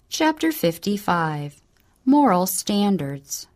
Chapter 55. Moral Standards.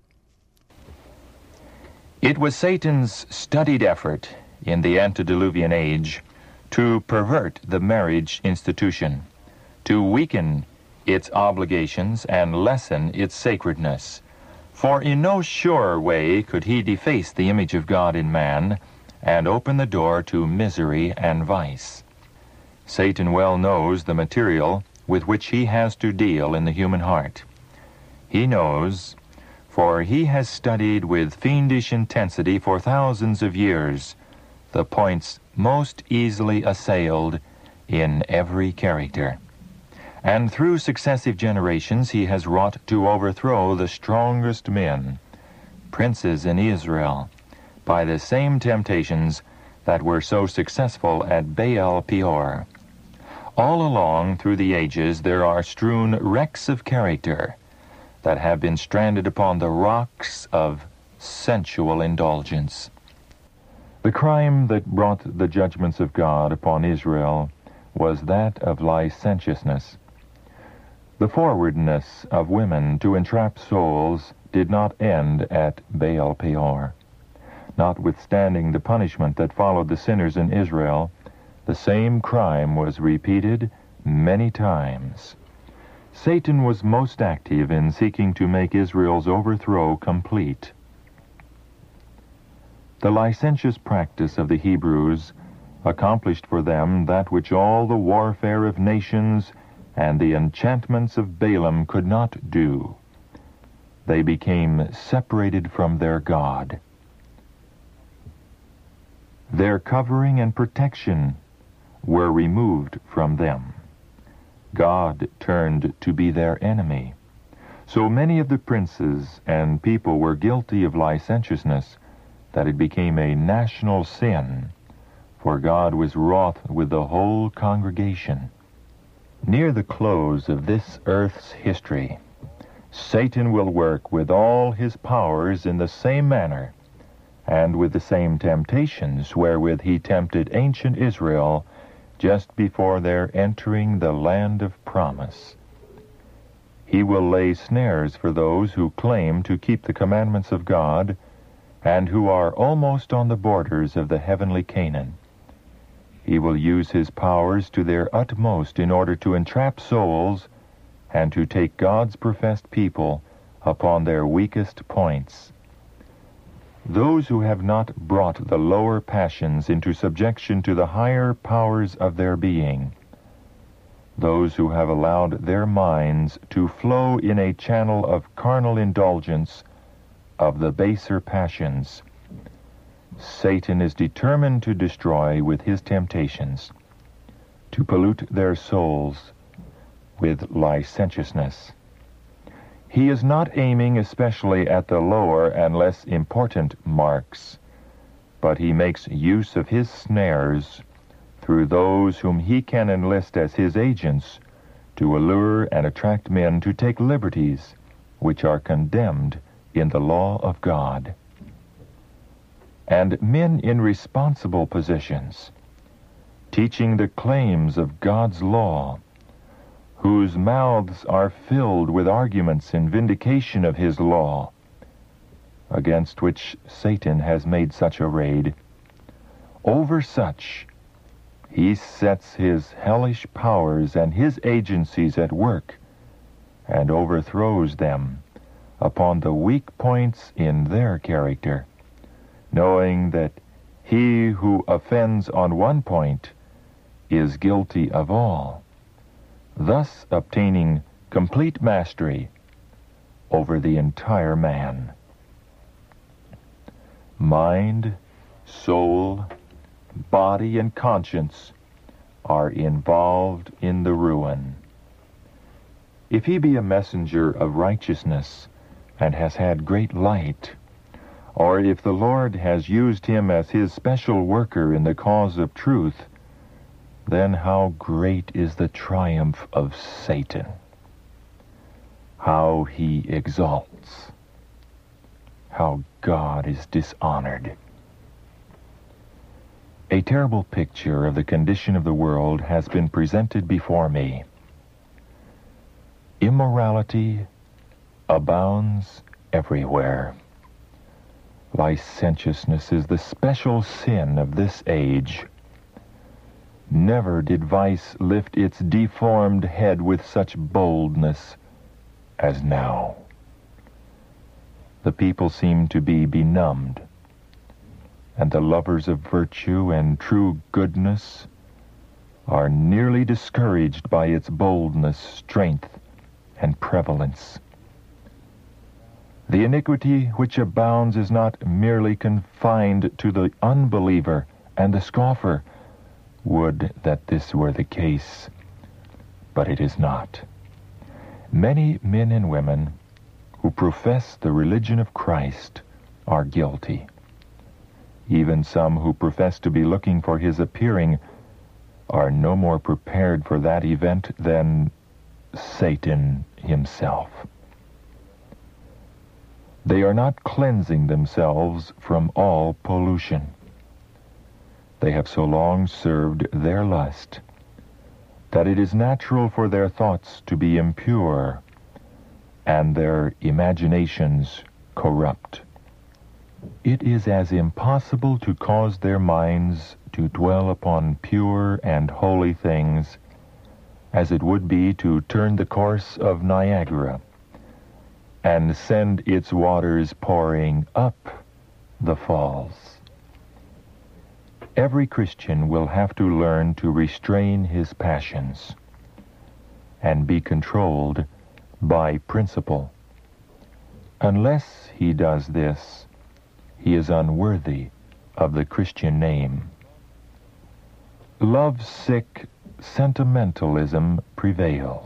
It was Satan's studied effort in the antediluvian age to pervert the marriage institution, to weaken its obligations and lessen its sacredness. For in no surer way could he deface the image of God in man and open the door to misery and vice. Satan well knows the material with which he has to deal in the human heart. He knows, for he has studied with fiendish intensity for thousands of years the points most easily assailed in every character. And through successive generations he has wrought to overthrow the strongest men, princes in Israel, by the same temptations that were so successful at Baal Peor. All along through the ages there are strewn wrecks of character that have been stranded upon the rocks of sensual indulgence. The crime that brought the judgments of God upon Israel was that of licentiousness. The forwardness of women to entrap souls did not end at Baal Peor. Notwithstanding the punishment that followed the sinners in Israel, the same crime was repeated many times. Satan was most active in seeking to make Israel's overthrow complete. The licentious practice of the Hebrews accomplished for them that which all the warfare of nations and the enchantments of Balaam could not do. They became separated from their God. Their covering and protection were removed from them. God turned to be their enemy. So many of the princes and people were guilty of licentiousness that it became a national sin, for God was wroth with the whole congregation. Near the close of this earth's history, Satan will work with all his powers in the same manner, and with the same temptations wherewith he tempted ancient Israel just before their entering the land of promise. He will lay snares for those who claim to keep the commandments of God and who are almost on the borders of the heavenly Canaan. He will use his powers to their utmost in order to entrap souls and to take God's professed people upon their weakest points. Those who have not brought the lower passions into subjection to the higher powers of their being, those who have allowed their minds to flow in a channel of carnal indulgence of the baser passions, Satan is determined to destroy with his temptations, to pollute their souls with licentiousness. He is not aiming especially at the lower and less important marks, but he makes use of his snares through those whom he can enlist as his agents to allure and attract men to take liberties which are condemned in the law of God. And men in responsible positions, teaching the claims of God's law, whose mouths are filled with arguments in vindication of his law, against which Satan has made such a raid. Over such he sets his hellish powers and his agencies at work, and overthrows them upon the weak points in their character, knowing that he who offends on one point is guilty of all, thus obtaining complete mastery over the entire man. Mind, soul, body, and conscience are involved in the ruin. If he be a messenger of righteousness and has had great light, or if the Lord has used him as his special worker in the cause of truth, then how great is the triumph of Satan! How he exalts! How God is dishonored! A terrible picture of the condition of the world has been presented before me. immorality abounds everywhere. Licentiousness is the special sin of this age. Never did vice lift its deformed head with such boldness as now. The people seem to be benumbed, and the lovers of virtue and true goodness are nearly discouraged by its boldness, strength, and prevalence. The iniquity which abounds is not merely confined to the unbeliever and the scoffer. Would that this were the case, but it is not. Many men and women who profess the religion of Christ are guilty. Even some who profess to be looking for his appearing are no more prepared for that event than Satan himself. They are not cleansing themselves from all pollution. They have so long served their lust that it is natural for their thoughts to be impure and their imaginations corrupt. It is as impossible to cause their minds to dwell upon pure and holy things as it would be to turn the course of Niagara and send its waters pouring up the falls. Every Christian will have to learn to restrain his passions and be controlled by principle. Unless he does this, he is unworthy of the Christian name. Love-sick sentimentalism prevails.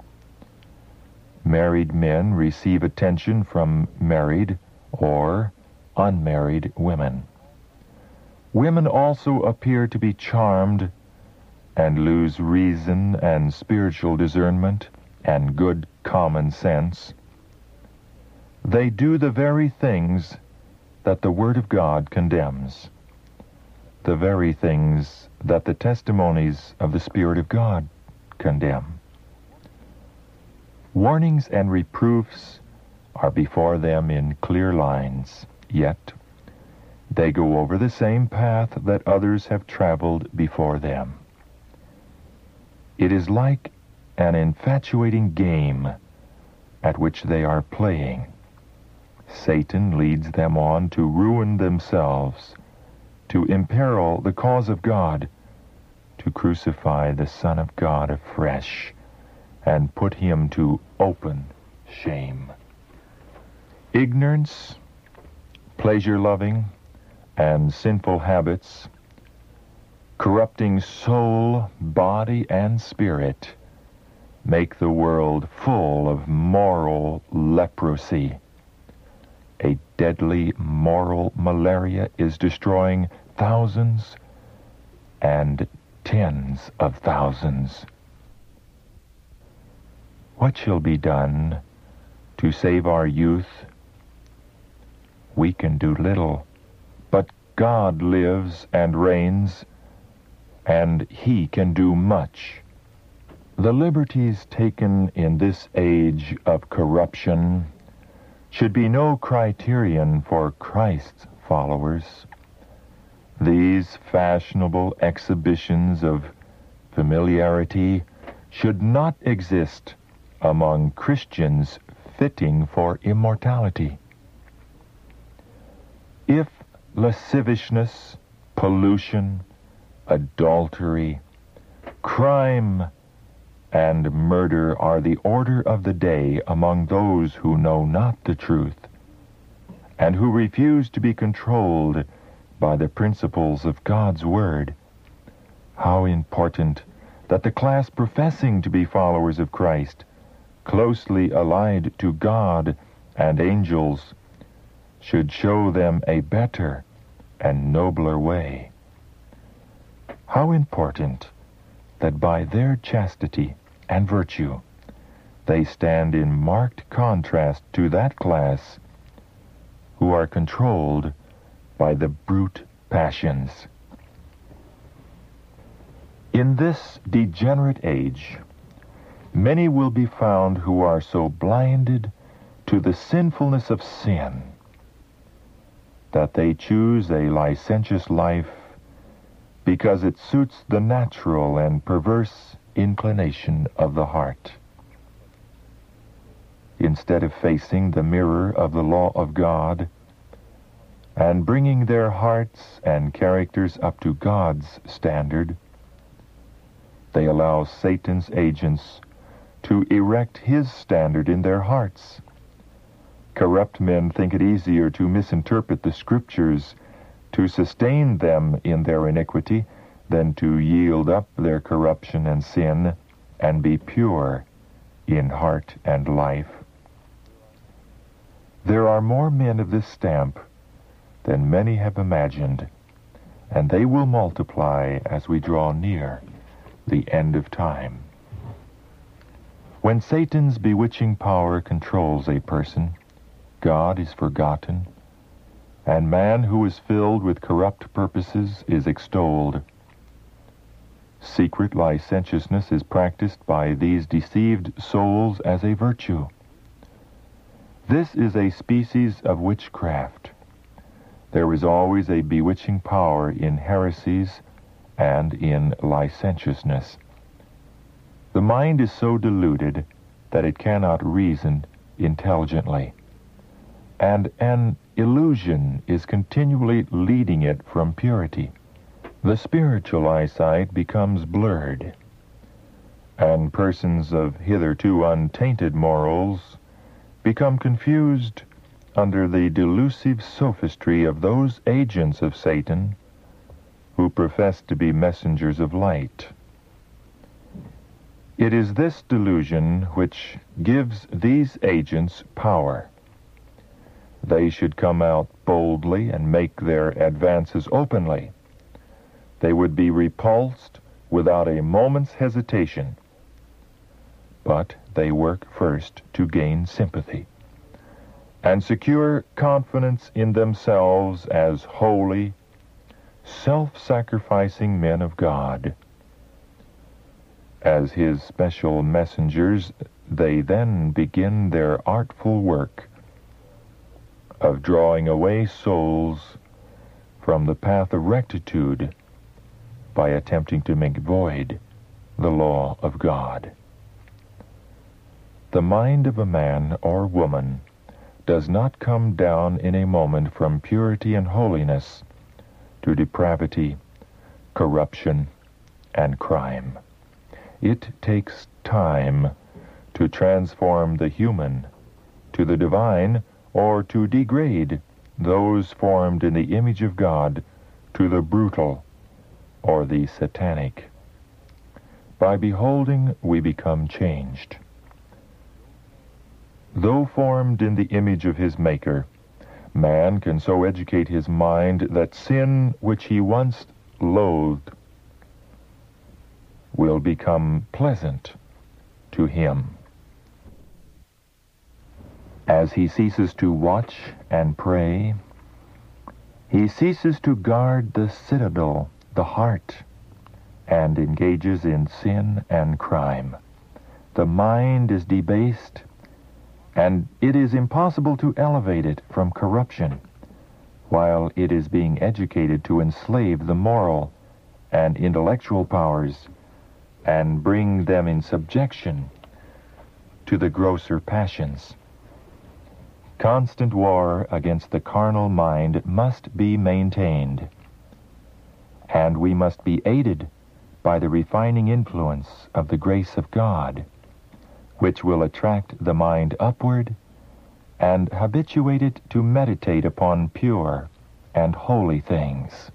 Married men receive attention from married or unmarried women. Women also appear to be charmed and lose reason and spiritual discernment and good common sense. They do the very things that the Word of God condemns, the very things that the testimonies of the Spirit of God condemn. Warnings and reproofs are before them in clear lines, yet they go over the same path that others have traveled before them. It is like an infatuating game at which they are playing. Satan leads them on to ruin themselves, to imperil the cause of God, to crucify the Son of God afresh, and put him to open shame. Ignorance, pleasure-loving, and sinful habits, corrupting soul, body, and spirit, make the world full of moral leprosy. A deadly moral malaria is destroying thousands and tens of thousands. What shall be done to save our youth? We can do little, but God lives and reigns, and He can do much. The liberties taken in this age of corruption should be no criterion for Christ's followers. These fashionable exhibitions of familiarity should not exist among Christians fitting for immortality. If lasciviousness, pollution, adultery, crime, and murder are the order of the day among those who know not the truth, and who refuse to be controlled by the principles of God's Word, how important that the class professing to be followers of Christ, closely allied to God and angels, should show them a better and nobler way. How important that by their chastity and virtue they stand in marked contrast to that class who are controlled by the brute passions. In this degenerate age, Many will be found who are so blinded to the sinfulness of sin that they choose a licentious life because it suits the natural and perverse inclination of the heart. Instead of facing the mirror of the law of God and bringing their hearts and characters up to God's standard, they allow Satan's agents to erect his standard in their hearts. Corrupt men think it easier to misinterpret the Scriptures to sustain them in their iniquity than to yield up their corruption and sin and be pure in heart and life. There are more men of this stamp than many have imagined, and they will multiply as we draw near the end of time. When Satan's bewitching power controls a person, God is forgotten, and man who is filled with corrupt purposes is extolled. Secret licentiousness is practiced by these deceived souls as a virtue. This is a species of witchcraft. There is always a bewitching power in heresies and in licentiousness. The mind is so deluded that it cannot reason intelligently, and an illusion is continually leading it from purity. The spiritual eyesight becomes blurred, and persons of hitherto untainted morals become confused under the delusive sophistry of those agents of Satan who profess to be messengers of light. It is this delusion which gives these agents power. They should come out boldly and make their advances openly. They would be repulsed without a moment's hesitation. But they work first to gain sympathy and secure confidence in themselves as holy, self-sacrificing men of God. As His special messengers, they then begin their artful work of drawing away souls from the path of rectitude by attempting to make void the law of God. The mind of a man or woman does not come down in a moment from purity and holiness to depravity, corruption, and crime. It takes time to transform the human to the divine, or to degrade those formed in the image of God to the brutal or the satanic. By beholding, we become changed. Though formed in the image of his Maker, man can so educate his mind that sin which he once loathed will become pleasant to him. As he ceases to watch and pray, he ceases to guard the citadel, the heart, and engages in sin and crime. The mind is debased, and it is impossible to elevate it from corruption, while it is being educated to enslave the moral and intellectual powers and bring them in subjection to the grosser passions. Constant war against the carnal mind must be maintained, and we must be aided by the refining influence of the grace of God, which will attract the mind upward and habituate it to meditate upon pure and holy things.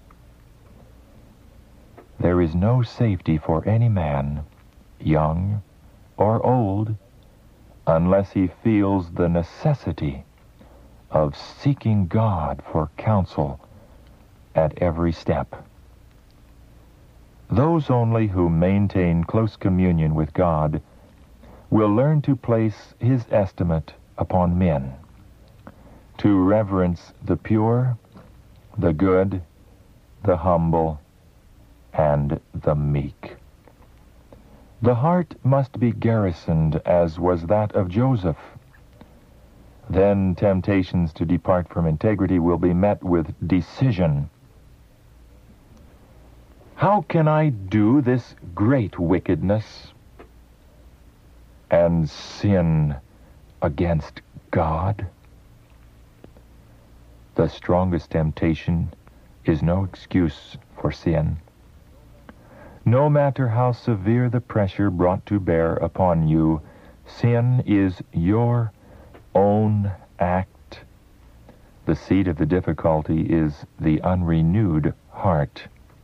There is no safety for any man, young or old, unless he feels the necessity of seeking God for counsel at every step. Those only who maintain close communion with God will learn to place His estimate upon men, to reverence the pure, the good, the humble, and the meek. The heart must be garrisoned as was that of Joseph. Then temptations to depart from integrity will be met with decision. How can I do this great wickedness and sin against God? The strongest temptation is no excuse for sin. No matter how severe the pressure brought to bear upon you, sin is your own act. The seat of the difficulty is the unrenewed heart.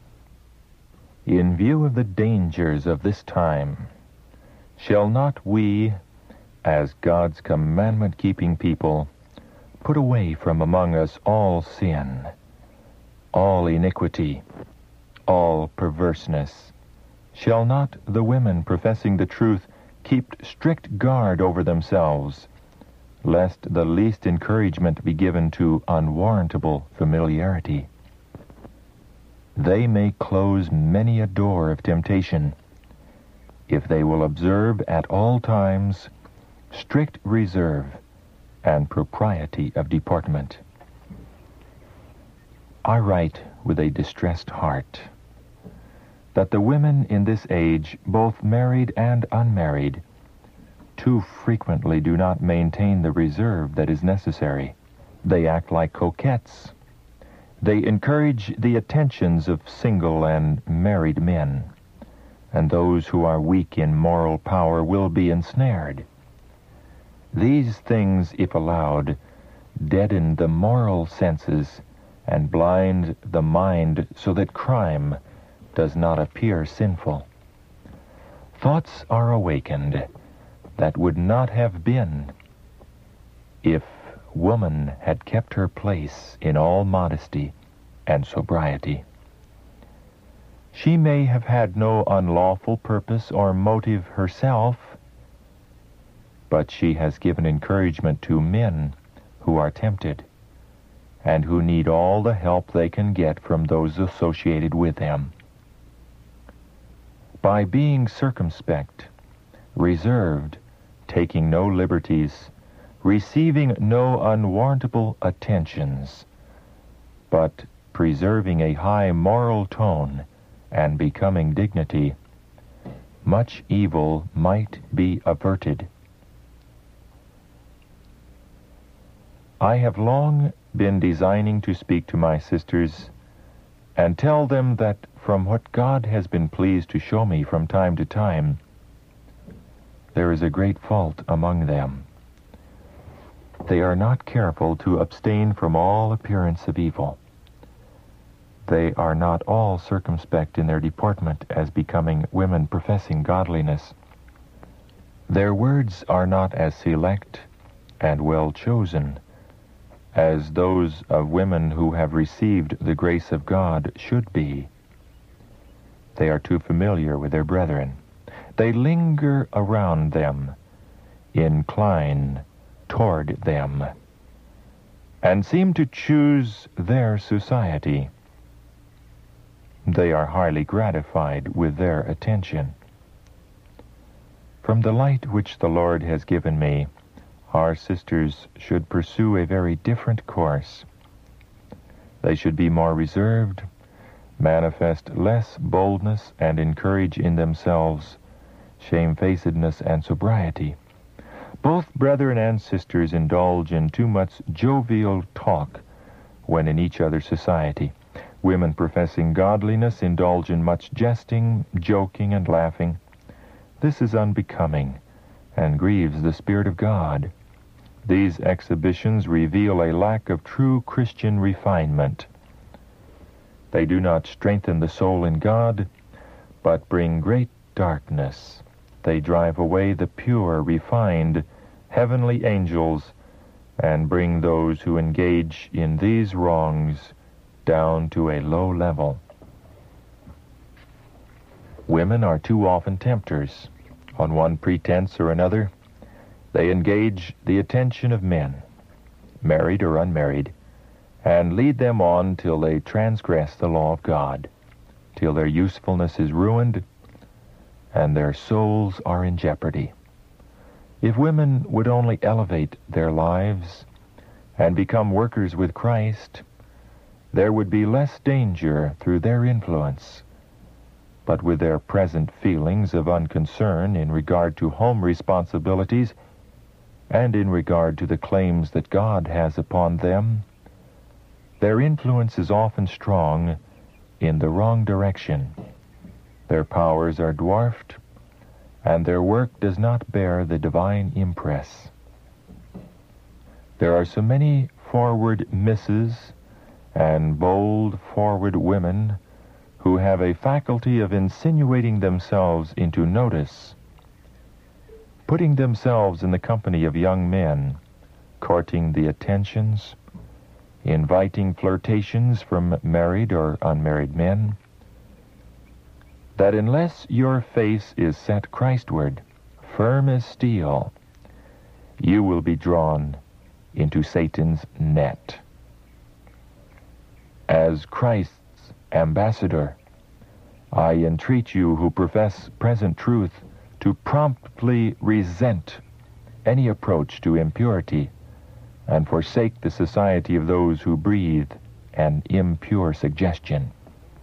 In view of the dangers of this time, shall not we, as God's commandment-keeping people, put away from among us all sin, all iniquity, all perverseness? Shall not the women professing the truth keep strict guard over themselves, lest the least encouragement be given to unwarrantable familiarity? They may close many a door of temptation if they will observe at all times strict reserve and propriety of deportment. I write with a distressed heart that the women in this age, both married and unmarried, too frequently do not maintain the reserve that is necessary. They act like coquettes. They encourage the attentions of single and married men, and those who are weak in moral power will be ensnared. These things, if allowed, deaden the moral senses and blind the mind so that crime does not appear sinful. Thoughts are awakened that would not have been if woman had kept her place in all modesty and sobriety. She may have had no unlawful purpose or motive herself, but she has given encouragement to men who are tempted and who need all the help they can get from those associated with them. By being circumspect, reserved, taking no liberties, receiving no unwarrantable attentions, but preserving a high moral tone and becoming dignity, much evil might be averted. I have long been designing to speak to my sisters and tell them that from what God has been pleased to show me from time to time, there is a great fault among them. They are not careful to abstain from all appearance of evil. They are not all circumspect in their deportment as becoming women professing godliness. Their words are not as select and well chosen as those of women who have received the grace of God should be. They are too familiar with their brethren. They linger around them, incline toward them, and seem to choose their society. They are highly gratified with their attention. From the light which the Lord has given me, our sisters should pursue a very different course. They should be more reserved, manifest less boldness, and encourage in themselves shamefacedness and sobriety. Both brethren and sisters indulge in too much jovial talk when in each other's society. Women professing godliness indulge in much jesting, joking, and laughing. This is unbecoming and grieves the Spirit of God. These exhibitions reveal a lack of true Christian refinement. They do not strengthen the soul in God, but bring great darkness. They drive away the pure, refined, heavenly angels, and bring those who engage in these wrongs down to a low level. Women are too often tempters. On one pretense or another, they engage the attention of men, married or unmarried, and lead them on till they transgress the law of God, till their usefulness is ruined, and their souls are in jeopardy. If women would only elevate their lives and become workers with Christ, there would be less danger through their influence. But with their present feelings of unconcern in regard to home responsibilities and in regard to the claims that God has upon them, their influence is often strong in the wrong direction. Their powers are dwarfed, and their work does not bear the divine impress. There are so many forward misses and bold forward women who have a faculty of insinuating themselves into notice, putting themselves in the company of young men, courting the attentions, inviting flirtations from married or unmarried men, that unless your face is set Christward, firm as steel, you will be drawn into Satan's net. As Christ's ambassador, I entreat you who profess present truth to promptly resent any approach to impurity and forsake the society of those who breathe an impure suggestion.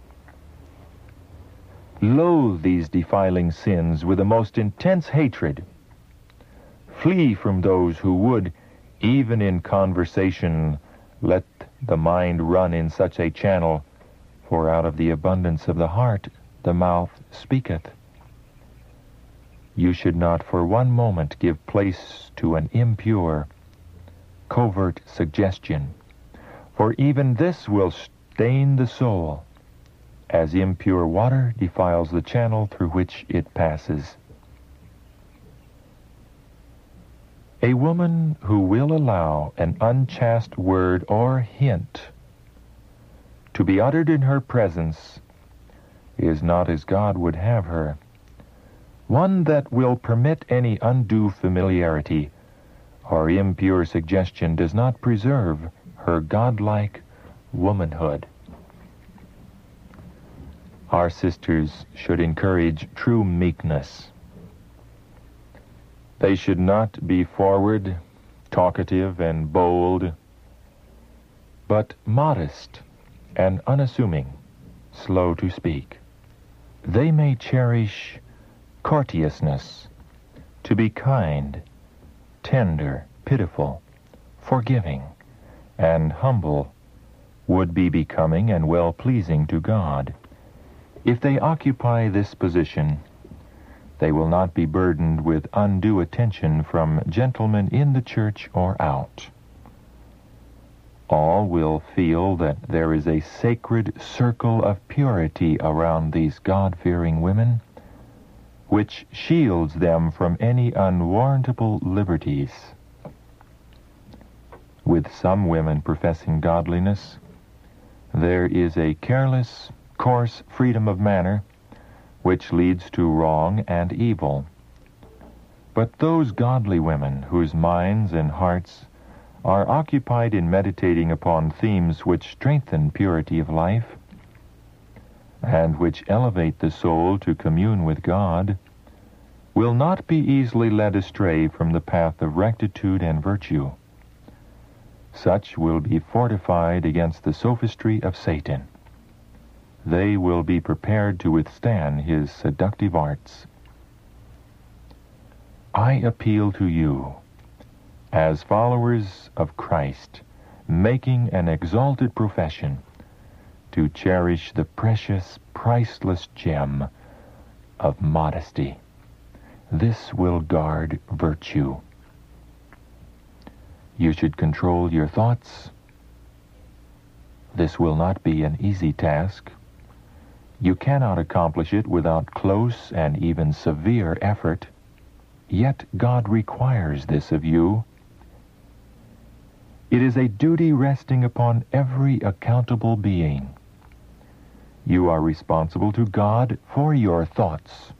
Loathe these defiling sins with the most intense hatred. Flee from those who would, even in conversation, let the mind run in such a channel, for out of the abundance of the heart the mouth speaketh. You should not for one moment give place to an impure, covert suggestion, for even this will stain the soul, as impure water defiles the channel through which it passes. A woman who will allow an unchaste word or hint to be uttered in her presence is not as God would have her. One that will permit any undue familiarity or impure suggestion does not preserve her godlike womanhood. Our sisters should encourage true meekness. They should not be forward, talkative, and bold, but modest and unassuming, slow to speak. They may cherish courteousness, to be kind, tender, pitiful, forgiving, and humble would be becoming and well-pleasing to God. If they occupy this position, they will not be burdened with undue attention from gentlemen in the church or out. All will feel that there is a sacred circle of purity around these God-fearing women, which shields them from any unwarrantable liberties. With some women professing godliness, there is a careless, coarse freedom of manner which leads to wrong and evil. But those godly women whose minds and hearts are occupied in meditating upon themes which strengthen purity of life and which elevate the soul to commune with God will not be easily led astray from the path of rectitude and virtue. Such will be fortified against the sophistry of Satan. They will be prepared to withstand his seductive arts. I appeal to you, as followers of Christ, making an exalted profession, to cherish the precious, priceless gem of modesty. This will guard virtue. You should control your thoughts. This will not be an easy task. You cannot accomplish it without close and even severe effort, yet God requires this of you. It is a duty resting upon every accountable being. You are responsible to God for your thoughts.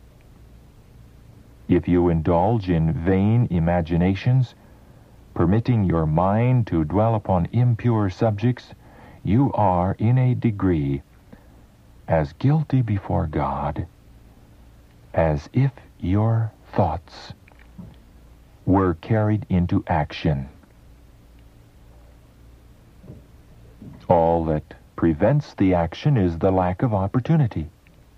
If you indulge in vain imaginations, permitting your mind to dwell upon impure subjects, you are, in a degree, as guilty before God as if your thoughts were carried into action. All that prevents the action is the lack of opportunity.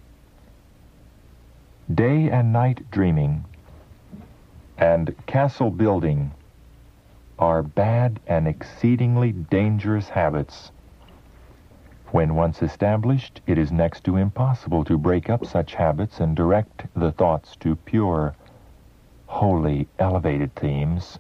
Day and night dreaming and castle building are bad and exceedingly dangerous habits. When once established, it is next to impossible to break up such habits and direct the thoughts to pure, holy, elevated themes.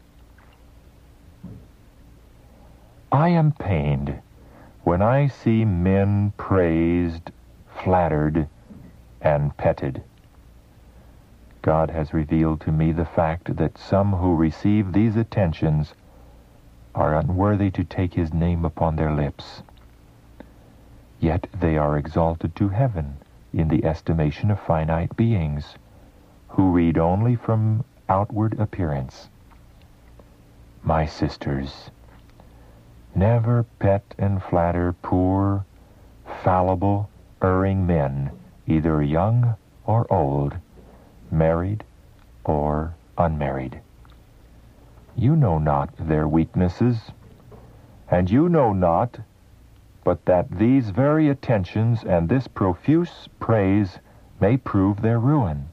I am pained when I see men praised, flattered, and petted. God has revealed to me the fact that some who receive these attentions are unworthy to take his name upon their lips. Yet they are exalted to heaven in the estimation of finite beings, who read only from outward appearance. My sisters, never pet and flatter poor, fallible, erring men, either young or old, married or unmarried. You know not their weaknesses, and you know not but that these very attentions and this profuse praise may prove their ruin.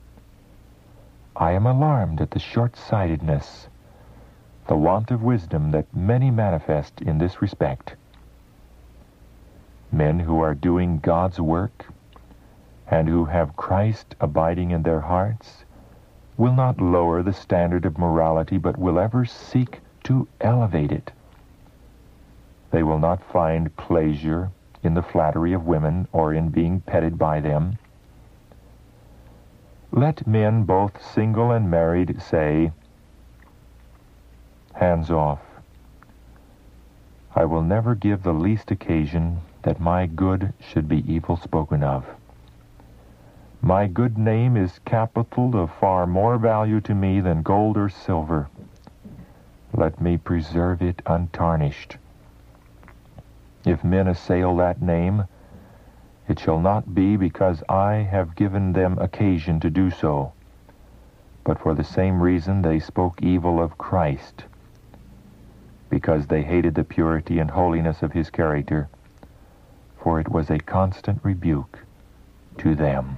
I am alarmed at the short-sightedness, the want of wisdom that many manifest in this respect. Men who are doing God's work and who have Christ abiding in their hearts will not lower the standard of morality, but will ever seek to elevate it. They will not find pleasure in the flattery of women or in being petted by them. Let men, both single and married, say, hands off. I will never give the least occasion that my good should be evil spoken of. My good name is capital of far more value to me than gold or silver. Let me preserve it untarnished. If men assail that name, it shall not be because I have given them occasion to do so, but for the same reason they spoke evil of Christ, because they hated the purity and holiness of his character, for it was a constant rebuke to them.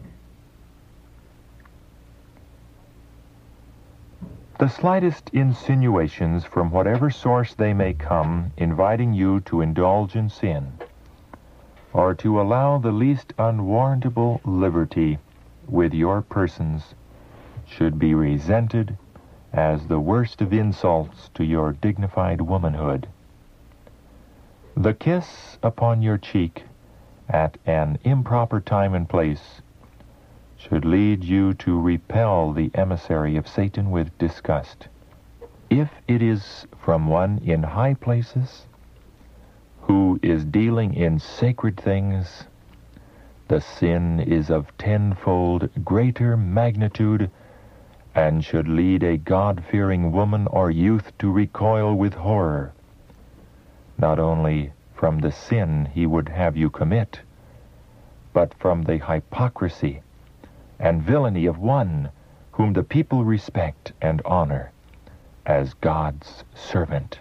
The slightest insinuations from whatever source they may come, inviting you to indulge in sin, or to allow the least unwarrantable liberty with your persons, should be resented as the worst of insults to your dignified womanhood. The kiss upon your cheek at an improper time and place should lead you to repel the emissary of Satan with disgust. If it is from one in high places, who is dealing in sacred things, the sin is of tenfold greater magnitude and should lead a God-fearing woman or youth to recoil with horror, not only from the sin he would have you commit, but from the hypocrisy and villainy of one whom the people respect and honor as God's servant.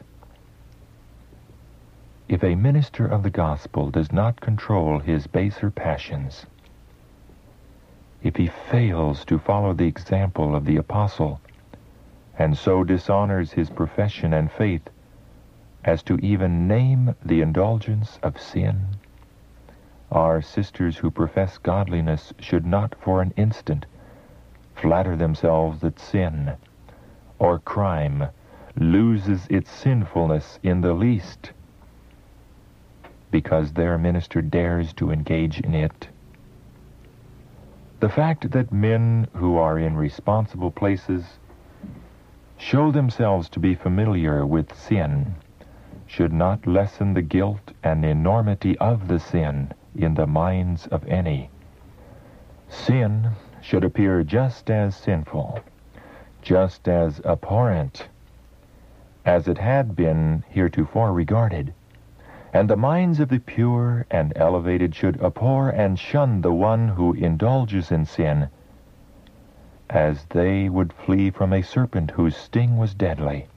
If a minister of the gospel does not control his baser passions, if he fails to follow the example of the apostle, and so dishonors his profession and faith as to even name the indulgence of sin, our sisters who profess godliness should not for an instant flatter themselves that sin or crime loses its sinfulness in the least because their minister dares to engage in it. The fact that men who are in responsible places show themselves to be familiar with sin should not lessen the guilt and enormity of the sin in the minds of any. Sin should appear just as sinful, just as abhorrent as it had been heretofore regarded, and the minds of the pure and elevated should abhor and shun the one who indulges in sin as they would flee from a serpent whose sting was deadly.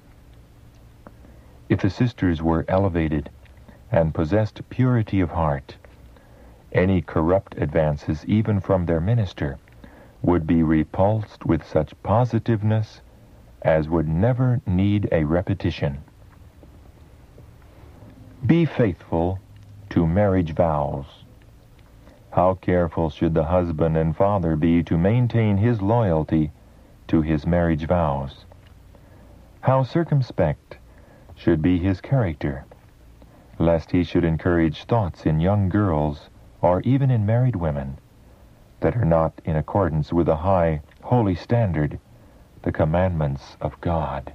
If the sisters were elevated and possessed purity of heart, any corrupt advances, even from their minister, would be repulsed with such positiveness as would never need a repetition. Be faithful to marriage vows. How careful should the husband and father be to maintain his loyalty to his marriage vows? How circumspect should be his character, lest he should encourage thoughts in young girls or even in married women that are not in accordance with the high, holy standard, the commandments of God.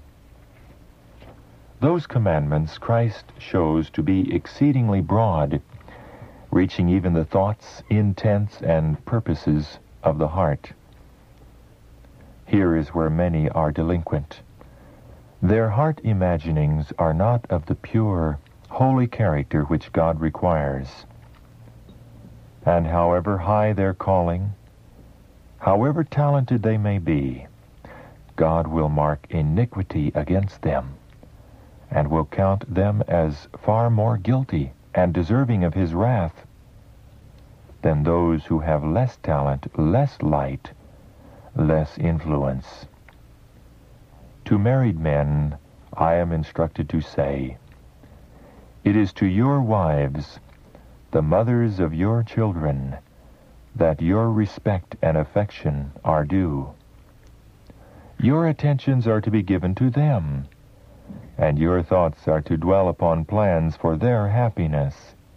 Those commandments Christ shows to be exceedingly broad, reaching even the thoughts, intents, and purposes of the heart. Here is where many are delinquent. Their heart imaginings are not of the pure, holy character which God requires. And however high their calling, however talented they may be, God will mark iniquity against them and will count them as far more guilty and deserving of his wrath than those who have less talent, less light, less influence. To married men, I am instructed to say, it is to your wives, the mothers of your children, that your respect and affection are due. Your attentions are to be given to them, and your thoughts are to dwell upon plans for their happiness.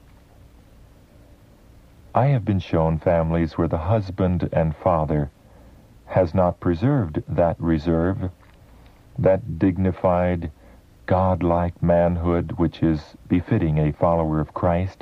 I have been shown families where the husband and father has not preserved that reserve, that dignified, God-like manhood which is befitting a follower of Christ.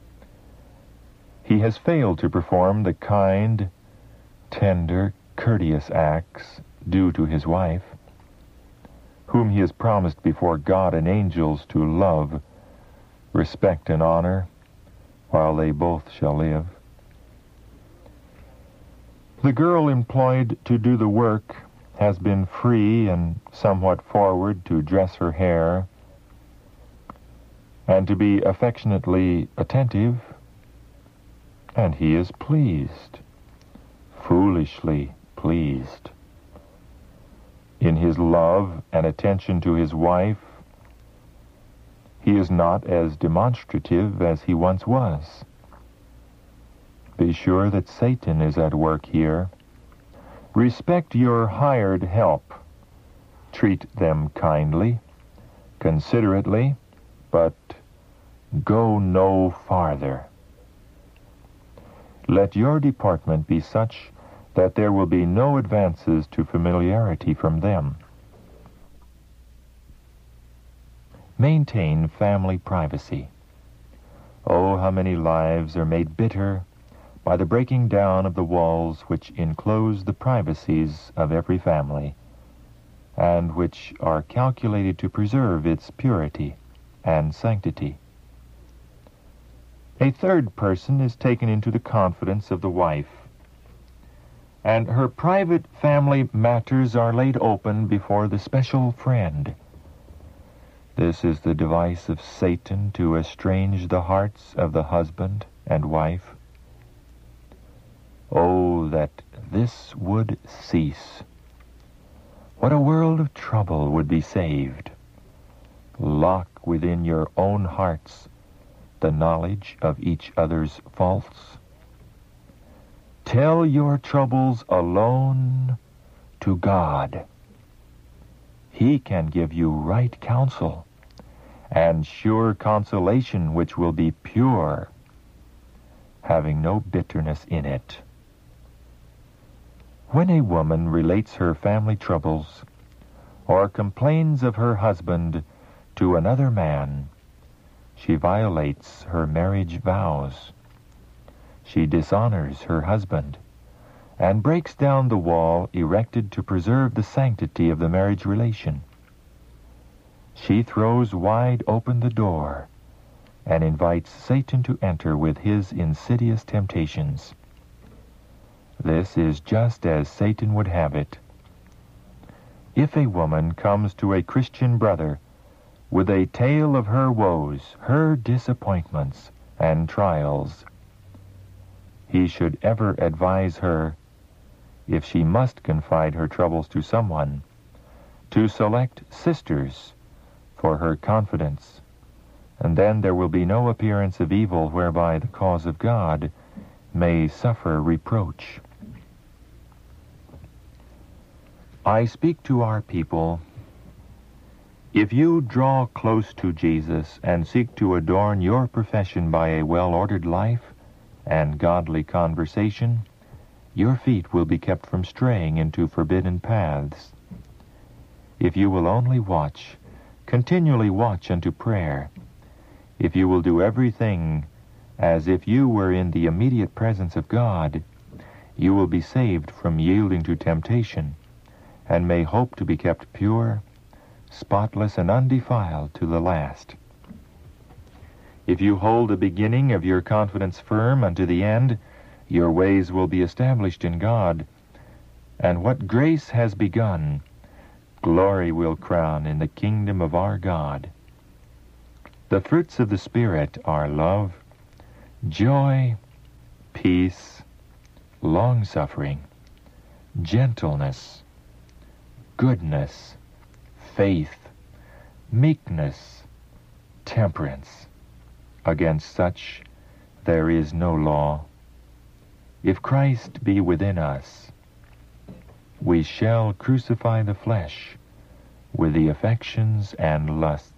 He has failed to perform the kind, tender, courteous acts due to his wife, whom he has promised before God and angels to love, respect, and honor, while they both shall live. The girl employed to do the work has been free and somewhat forward to dress her hair and to be affectionately attentive, and he is pleased, foolishly pleased. In his love and attention to his wife, he is not as demonstrative as he once was. Be sure that Satan is at work here. Respect your hired help. Treat them kindly, considerately, but go no farther. Let your department be such that there will be no advances to familiarity from them. Maintain family privacy. Oh, how many lives are made bitter by the breaking down of the walls which enclose the privacies of every family, and which are calculated to preserve its purity and sanctity. A third person is taken into the confidence of the wife, and her private family matters are laid open before the special friend. This is the device of Satan to estrange the hearts of the husband and wife. Oh, that this would cease. What a world of trouble would be saved. Lock within your own hearts the knowledge of each other's faults. Tell your troubles alone to God. He can give you right counsel and sure consolation which will be pure, having no bitterness in it. When a woman relates her family troubles or complains of her husband to another man, she violates her marriage vows. She dishonors her husband and breaks down the wall erected to preserve the sanctity of the marriage relation. She throws wide open the door and invites Satan to enter with his insidious temptations. This is just as Satan would have it. If a woman comes to a Christian brother with a tale of her woes, her disappointments, and trials, he should ever advise her, if she must confide her troubles to someone, to select sisters for her confidence, and then there will be no appearance of evil whereby the cause of God may suffer reproach. I speak to our people. If you draw close to Jesus and seek to adorn your profession by a well-ordered life and godly conversation, your feet will be kept from straying into forbidden paths. If you will only watch, continually watch unto prayer, if you will do everything as if you were in the immediate presence of God, you will be saved from yielding to temptation, and may hope to be kept pure, spotless, and undefiled to the last. If you hold the beginning of your confidence firm unto the end, your ways will be established in God, and what grace has begun, glory will crown in the kingdom of our God. The fruits of the Spirit are love, joy, peace, long-suffering, gentleness, goodness, faith, meekness, temperance. Against such there is no law. If Christ be within us, we shall crucify the flesh with the affections and lusts